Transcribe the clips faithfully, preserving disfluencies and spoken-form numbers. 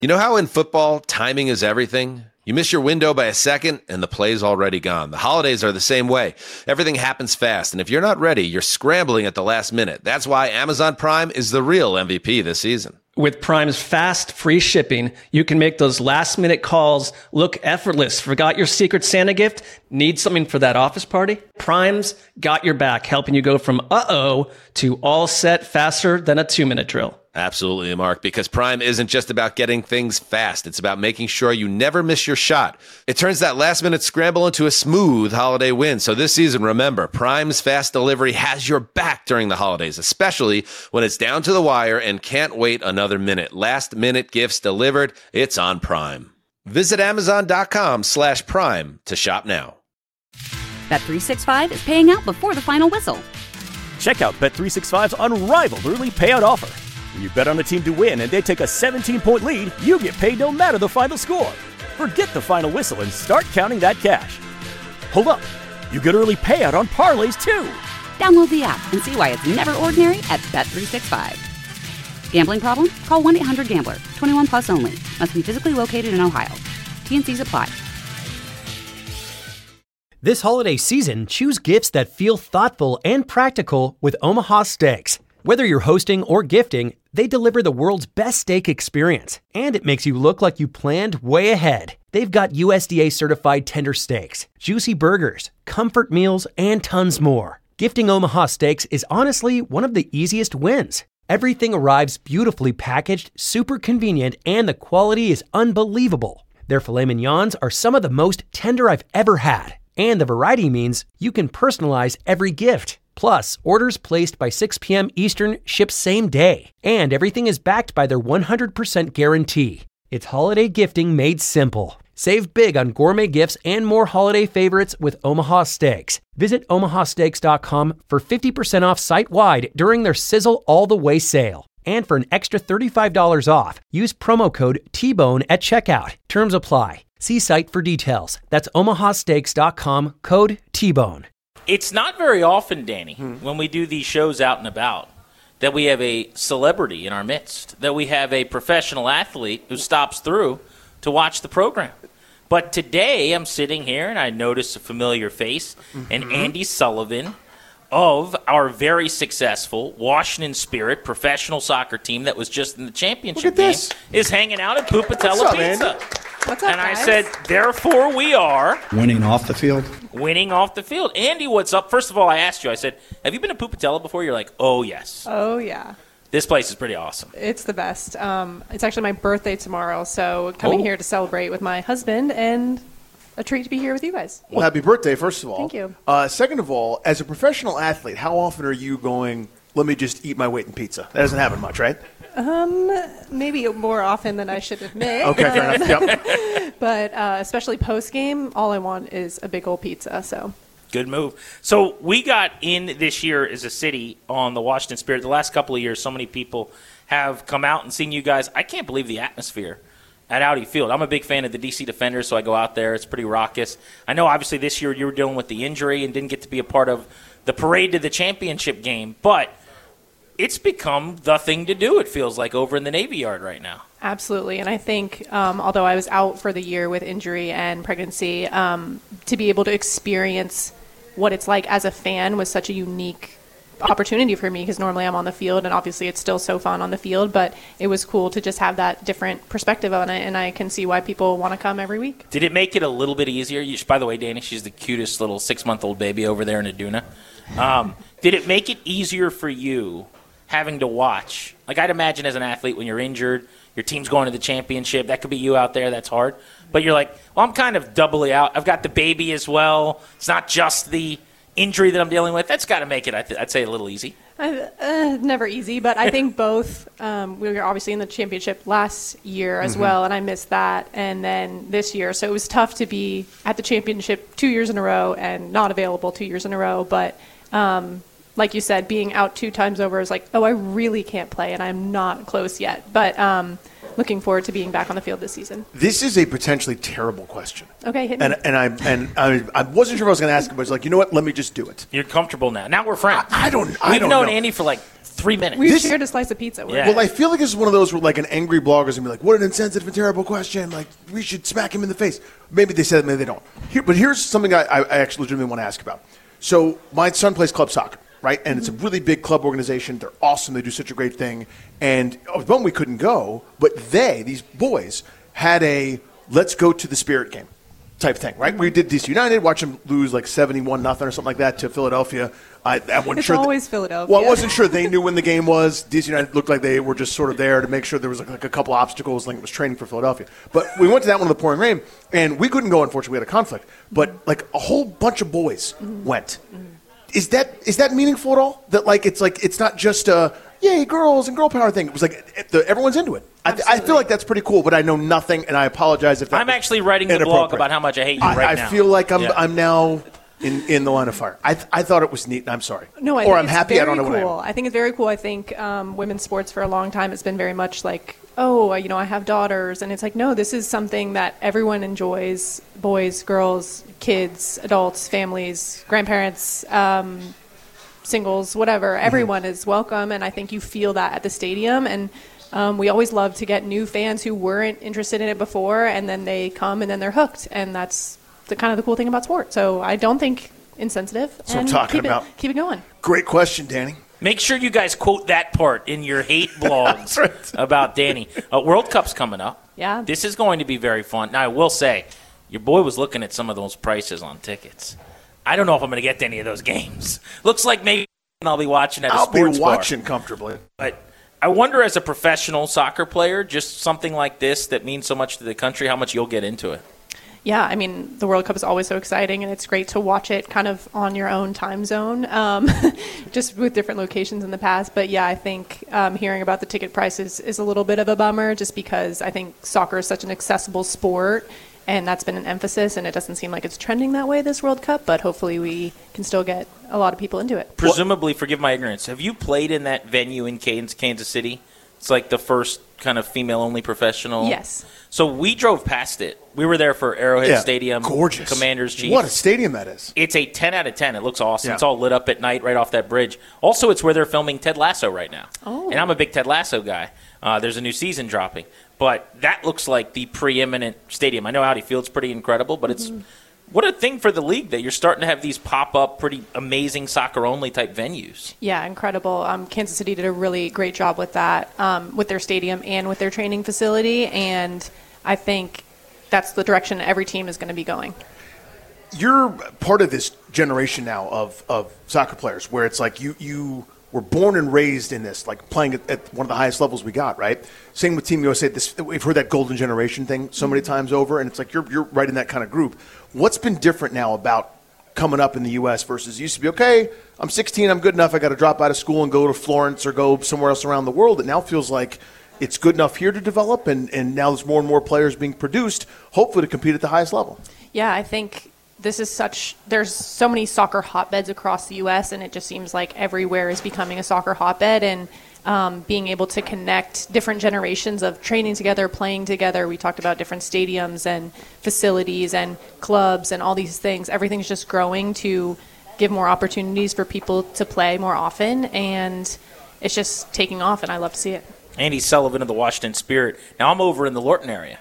You know how in football, timing is everything? You miss your window by a second, and the play's already gone. The holidays are the same way. Everything happens fast, and if you're not ready, you're scrambling at the last minute. That's why Amazon Prime is the real M V P this season. With Prime's fast, free shipping, you can make those last-minute calls look effortless. Forgot your Secret Santa gift? Need something for that office party? Prime's got your back, helping you go from uh-oh to all set faster than a two-minute drill. Absolutely, Mark, because Prime isn't just about getting things fast. It's about making sure you never miss your shot. It turns that last-minute scramble into a smooth holiday win. So this season, remember, Prime's fast delivery has your back during the holidays, especially when it's down to the wire and can't wait another minute. Last-minute gifts delivered. It's on Prime. Visit Amazon.com slash Prime to shop now. Bet three sixty-five is paying out before the final whistle. Check out Bet three sixty-five's unrivaled early payout offer. When you bet on a team to win and they take a seventeen-point lead, you get paid no matter the final score. Forget the final whistle and start counting that cash. Hold up. You get early payout on parlays, too. Download the app and see why it's never ordinary at Bet three sixty-five. Gambling problem? Call one eight hundred gambler. twenty-one plus only. Must be physically located in Ohio. T and C's apply. This holiday season, choose gifts that feel thoughtful and practical with Omaha Steaks. Whether you're hosting or gifting, they deliver the world's best steak experience, and it makes you look like you planned way ahead. They've got U S D A-certified tender steaks, juicy burgers, comfort meals, and tons more. Gifting Omaha Steaks is honestly one of the easiest wins. Everything arrives beautifully packaged, super convenient, and the quality is unbelievable. Their filet mignons are some of the most tender I've ever had, and the variety means you can personalize every gift. Plus, orders placed by six p.m. Eastern ship same day. And everything is backed by their one hundred percent guarantee. It's holiday gifting made simple. Save big on gourmet gifts and more holiday favorites with Omaha Steaks. Visit omaha steaks dot com for fifty percent off site-wide during their Sizzle All the Way sale. And for an extra thirty-five dollars off, use promo code T Bone at checkout. Terms apply. See site for details. That's omaha steaks dot com, code T Bone. It's not very often, Danny, hmm. when we do these shows out and about, that we have a celebrity in our midst, that we have a professional athlete who stops through to watch the program. But today I'm sitting here and I notice a familiar face, mm-hmm. and Andy Sullivan of our very successful Washington Spirit professional soccer team that was just in the championship game is hanging out at Pupatella up, Pizza. Andy? What's up, and guys? I said, therefore we are winning off the field. Winning off the field. Andy, what's up? First of all, I asked you, I said, have you been to Pupatella before? You're like, oh, yes. Oh, yeah. This place is pretty awesome. It's the best. Um, it's actually my birthday tomorrow, so coming oh. here to celebrate with my husband and a treat to be here with you guys. Well, happy birthday, first of all. Thank you. Uh, second of all, as a professional athlete, how often are you going, let me just eat my weight in pizza? That doesn't happen much, right? Um, maybe more often than I should admit. Okay, fair enough. Yep. But uh, especially post-game, all I want is a big old pizza, so. Good move. So we got in this year as a city on the Washington Spirit. The last couple of years, so many people have come out and seen you guys. I can't believe the atmosphere at Audi Field. I'm a big fan of the D C Defenders, so I go out there. It's pretty raucous. I know, obviously, this year you were dealing with the injury and didn't get to be a part of the parade to the championship game, but it's become the thing to do, it feels like, over in the Navy Yard right now. Absolutely. And I think, um, although I was out for the year with injury and pregnancy, um, to be able to experience what it's like as a fan was such a unique opportunity for me, because normally I'm on the field, and obviously it's still so fun on the field, but it was cool to just have that different perspective on it, and I can see why people want to come every week. Did it make it a little bit easier? You, by the way, Danny, she's the cutest little six-month-old baby over there in Aduna. Um, did it make it easier for you having to watch? Like, I'd imagine as an athlete, when you're injured, your team's going to the championship, that could be you out there, that's hard. But you're like, well, I'm kind of doubly out. I've got the baby as well. It's not just the injury that I'm dealing with. That's got to make it, I th- I'd say, a little easy. Uh, uh, never easy, but I think both. Um, we were obviously in the championship last year as mm-hmm. well, and I missed that, and then this year. So it was tough to be at the championship two years in a row and not available two years in a row. But um, like you said, being out two times over is like, oh, I really can't play, and I'm not close yet. But um, looking forward to being back on the field this season. This is a potentially terrible question. Okay, hit me. And and I and I, I wasn't sure if I was going to ask it, but I was like, you know what? Let me just do it. You're comfortable now. Now we're friends. I, I don't. I We've don't known know. Andy for like three minutes. We've this- shared a slice of pizza. We're- Yeah. Well, I feel like this is one of those where like an angry blogger's gonna be like, "What an insensitive and terrible question! Like we should smack him in the face." Maybe they said it, maybe they don't. Here, but here's something I, I actually legitimately want to ask about. So my son plays club soccer, right? And it's a really big club organization. They're awesome. They do such a great thing. And one, we couldn't go, but they, these boys, had a let's go to the Spirit game type thing, right? We did D C United, watch them lose like seventy-one nothing or something like that to Philadelphia. I, I wasn't It's sure always that, Philadelphia. Well, I wasn't sure they knew when the game was. D C United looked like they were just sort of there to make sure there was like, like a couple obstacles, like it was training for Philadelphia. But we went to that one in the pouring rain, and we couldn't go. Unfortunately, we had a conflict. But like a whole bunch of boys mm-hmm. went. Mm-hmm. Is that is that meaningful at all? That like it's like it's not just a yay girls and girl power thing. It was like it, the, everyone's into it. I, I feel like that's pretty cool, but I know nothing, and I apologize if that I'm actually writing the blog about how much I hate you I, right I now. I feel like I'm Yeah. I'm now in, in the line of fire. I I thought it was neat, and I'm sorry. No, I or think I'm it's happy. Very I don't know cool. what I am. I think it's very cool. I think um, women's sports for a long time it's been very much like, oh, you know, I have daughters, and it's like, no, this is something that everyone enjoys: boys, girls, kids, adults, families, grandparents. Um, singles, whatever, everyone is welcome, and I think you feel that at the stadium. And um, we always love to get new fans who weren't interested in it before, and then they come and then they're hooked, and that's the kind of the cool thing about sport. So I don't think insensitive. That's what I'm and talking keep about. It, keep it going. Great question, Danny. Make sure you guys quote that part in your hate blogs right. about Danny. Uh, World Cup's coming up. Yeah. This is going to be very fun. Now, I will say, your boy was looking at some of those prices on tickets. I don't know if I'm going to get to any of those games. Looks like maybe I'll be watching at a I'll sports be bar. watching comfortably. But I wonder, as a professional soccer player, just something like this that means so much to the country, how much you'll get into it. Yeah, I mean, the World Cup is always so exciting, and it's great to watch it kind of on your own time zone, um, just with different locations in the past. But yeah, I think um, hearing about the ticket prices is a little bit of a bummer, just because I think soccer is such an accessible sport, and that's been an emphasis, and it doesn't seem like it's trending that way this World Cup, but hopefully we can still get a lot of people into it. Presumably, forgive my ignorance, have you played in that venue in Kansas, Kansas City? It's like the first kind of female-only professional. Yes. So we drove past it. We were there for Arrowhead Yeah, Stadium. gorgeous. Commanders Chiefs. What a stadium that is. It's a ten out of ten. It looks awesome. Yeah. It's all lit up at night right off that bridge. Also, it's where they're filming Ted Lasso right now. Oh. And I'm a big Ted Lasso guy. Uh, there's a new season dropping. But that looks like the preeminent stadium. I know Audi Field's pretty incredible, but it's Mm-hmm. what a thing for the league that you're starting to have these pop-up, pretty amazing soccer-only type venues. Yeah, incredible. Um, Kansas City did a really great job with that, um, with their stadium and with their training facility, and I think that's the direction every team is going to be going. You're part of this generation now of, of soccer players where it's like you, you were born and raised in this, like playing at, at one of the highest levels we got, right? Same with Team U S A. This, we've heard that golden generation thing so many times over, and it's like you're, you're right in that kind of group. What's been different now about coming up in the U S versus used to be, okay, I'm sixteen, I'm good enough, I got to drop out of school and go to Florence or go somewhere else around the world. It now feels like it's good enough here to develop, and, and now there's more and more players being produced, hopefully to compete at the highest level. Yeah, I think this is such – there's so many soccer hotbeds across the U S, and it just seems like everywhere is becoming a soccer hotbed, and um, being able to connect different generations of training together, playing together. We talked about different stadiums and facilities and clubs and all these things. Everything's just growing to give more opportunities for people to play more often, and it's just taking off, and I love to see it. Andy Sullivan of the Washington Spirit. Now I'm over in the Lorton area.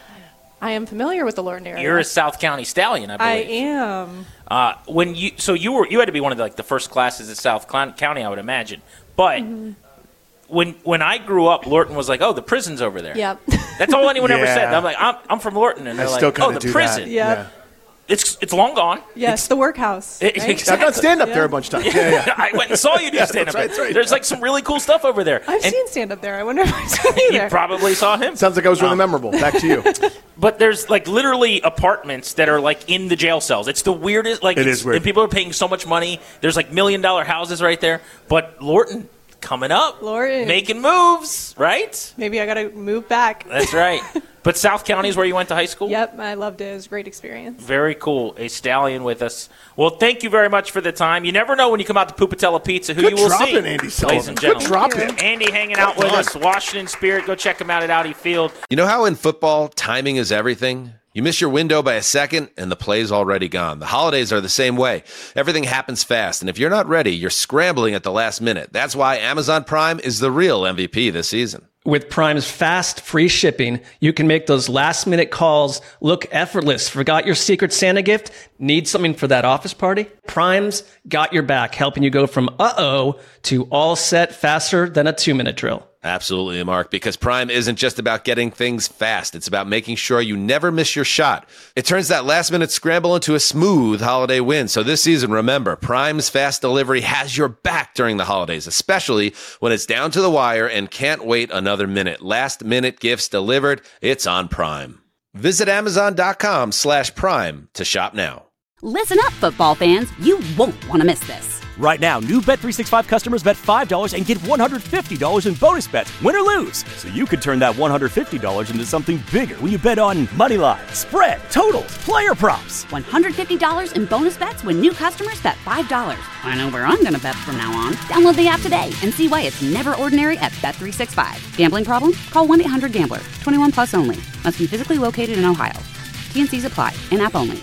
I am familiar with the Lorton area. You're a South County Stallion, I I believe. am. Uh, when you so you were you had to be one of the, like the first classes at South County, I would imagine. But Mm-hmm. when when I grew up, Lorton was like, oh, the prison's over there. Yep. That's all anyone ever said. Yeah. I'm like, I'm, I'm from Lorton, and I they're still like, kind oh, of the do prison. that. Yeah. It's it's long gone. Yes, the workhouse. It- right? exactly. I've done stand up Yeah. there a bunch of times. Yeah, yeah. I went and saw you do Yeah, stand up. that's right, that's right. There's like some really cool stuff over there. I've And seen stand up there. I wonder if I've seen you you there. probably saw him. Sounds like I was really Um, memorable. Back to you. But there's like literally apartments that are like in the jail cells. It's the weirdest. Like It it's, is weird. and people are paying so much money. There's like million dollar houses right there. But Lorton coming up, Lorton. making moves, right? Maybe I got to move back. That's right. But South County is where you went to high school? Yep, I loved it. It was a great experience. Very cool. A stallion with us. Well, thank you very much for the time. You never know when you come out to Pupatella Pizza who Good you will drop see. in, Andy ladies and Sullivan. gentlemen. Good drop in. Andy hanging out with Well us. done. Washington Spirit. Go check him out at Audi Field. You know how in football, timing is everything? You miss your window by a second, and the play's already gone. The holidays are the same way. Everything happens fast, and if you're not ready, you're scrambling at the last minute. That's why Amazon Prime is the real M V P this season. With Prime's fast, free shipping, you can make those last-minute calls look effortless. Forgot your Secret Santa gift? Need something for that office party? Prime's got your back, helping you go from uh-oh to all set faster than a two-minute drill. Absolutely, Mark, because Prime isn't just about getting things fast. It's about making sure you never miss your shot. It turns that last-minute scramble into a smooth holiday win. So this season, remember, Prime's fast delivery has your back during the holidays, especially when it's down to the wire and can't wait another minute. Last-minute gifts delivered, it's on Prime. Visit Amazon.com slash Prime to shop now. Listen up, football fans. You won't want to miss this. Right now, new Bet three sixty-five customers bet five dollars and get one hundred fifty dollars in bonus bets, win or lose. So you could turn that one hundred fifty dollars into something bigger when you bet on money line, spread, totals, player props. one hundred fifty dollars in bonus bets when new customers bet five dollars. I know where I'm going to bet from now on. Download the app today and see why it's never ordinary at Bet three sixty-five. Gambling problem? Call one eight hundred gambler. twenty-one plus only. Must be physically located in Ohio. T N Cs apply. In-app only.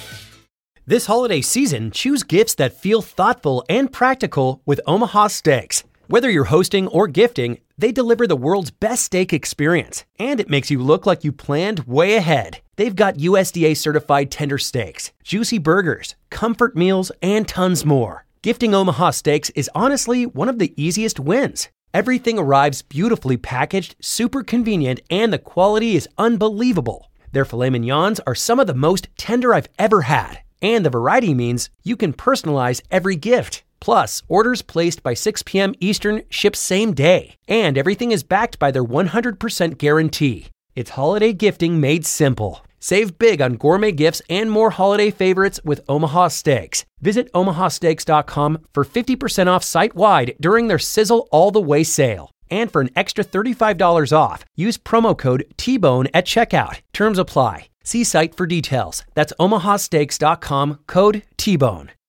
This holiday season, choose gifts that feel thoughtful and practical with Omaha Steaks. Whether you're hosting or gifting, they deliver the world's best steak experience, and it makes you look like you planned way ahead. They've got U S D A-certified tender steaks, juicy burgers, comfort meals, and tons more. Gifting Omaha Steaks is honestly one of the easiest wins. Everything arrives beautifully packaged, super convenient, and the quality is unbelievable. Their filet mignons are some of the most tender I've ever had. And the variety means you can personalize every gift. Plus, orders placed by six p.m. Eastern ship same day. And everything is backed by their one hundred percent guarantee. It's holiday gifting made simple. Save big on gourmet gifts and more holiday favorites with Omaha Steaks. Visit omaha steaks dot com for fifty percent off site-wide during their Sizzle All the Way sale. And for an extra thirty-five dollars off, use promo code T bone at checkout. Terms apply. See site for details. That's omaha steaks dot com, code T bone.